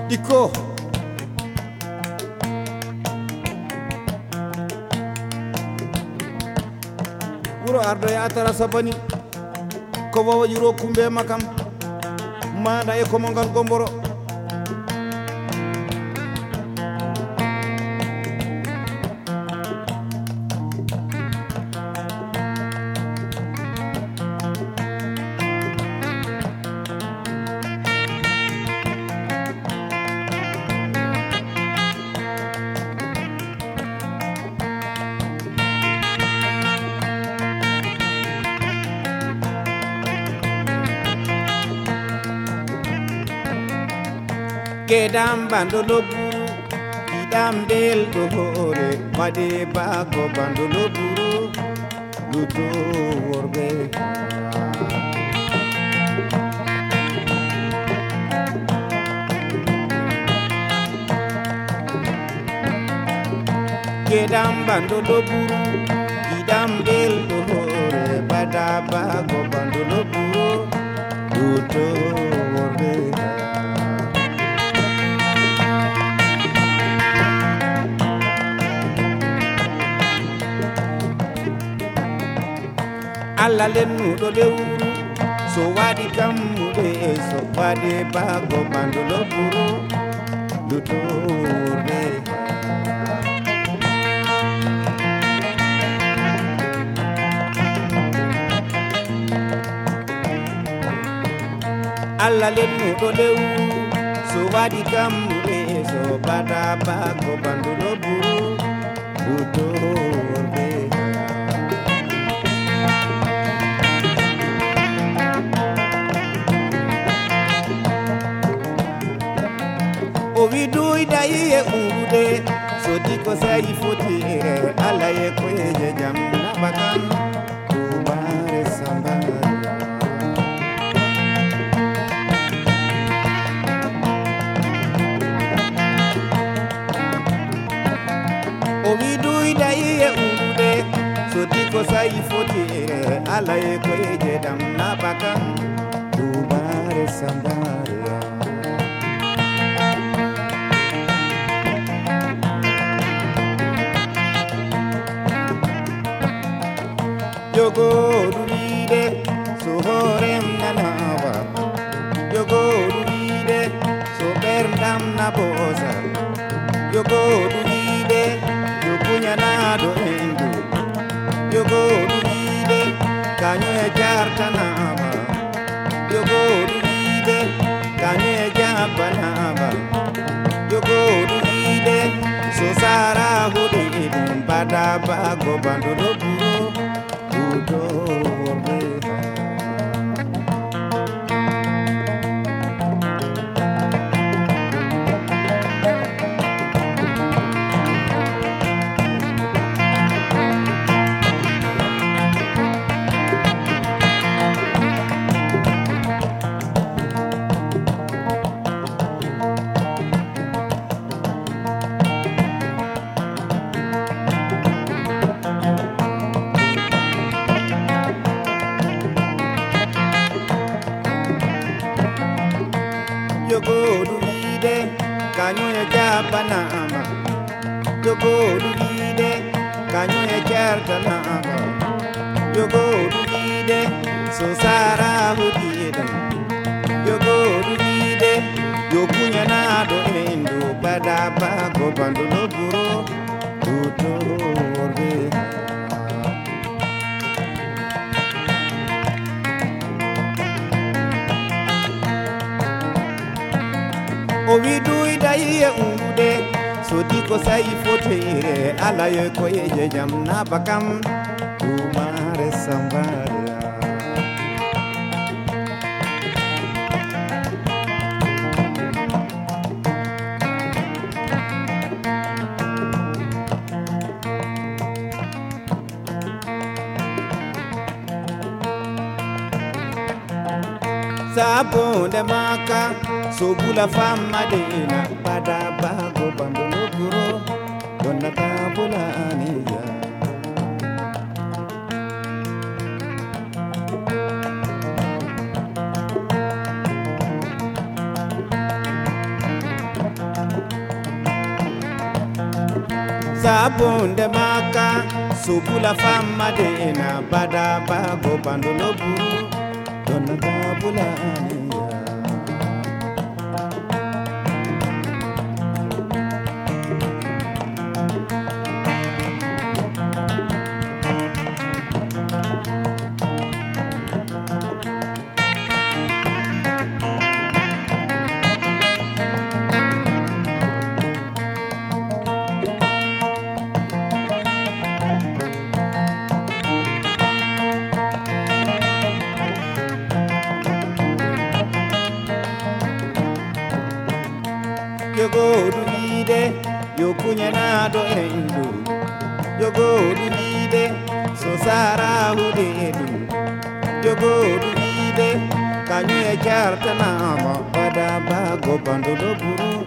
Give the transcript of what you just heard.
Diko wuro ardo ya tara sabani ko wawa yuro kumbe makam manda e ko mo ngal gomboro Kedam bandolo buru, idam del do hore, made bago bandolo buru, luto worbe. Kedam bandolo buru, idam del do hore, bada bago bandolo buru, luto worbe. Alla lennu do lewru so wadi kammude so wadi bago bandolo buru lutore alla lennu do lewru so wadi kammude so bada bago bandolo buru lutore o vidu idai e urude so diko sai foti ala ye kweje jam na bakan kumare sambara o vidu idai e urude so diko sai foti ala ye kweje jam na bakan kumare sambara Yogo duride so horem nanawa Yogo duride so berndam na boza Yogo duride yokunya na do endu Yogo duride kanyo e jarta nama Yogo duride kanyo e jabanama Yogo duride so sara hudi bada bago bandolo buru Yogo duride kanyo ya jabanama Yogo duride kanyo ya jartanama Yogo duride so sara hudide Yogo duride yokunya na do endu bada bago bandolo buru tuto orbe o vidu idai e ungude so diko sai fotere ala ye koye jam na bakam kumare sambara Sabo de maka so bula fama dina pada bago bandolo buru donna tabula aniya sabonde maka subula fama de na bada bago bandolo buru donna babula Yogo dulide, yokunya nado endu. Yogo dulide, so sara hudedu. Yogo dulide, kanyu e charta na ma pada bago bandolo buru.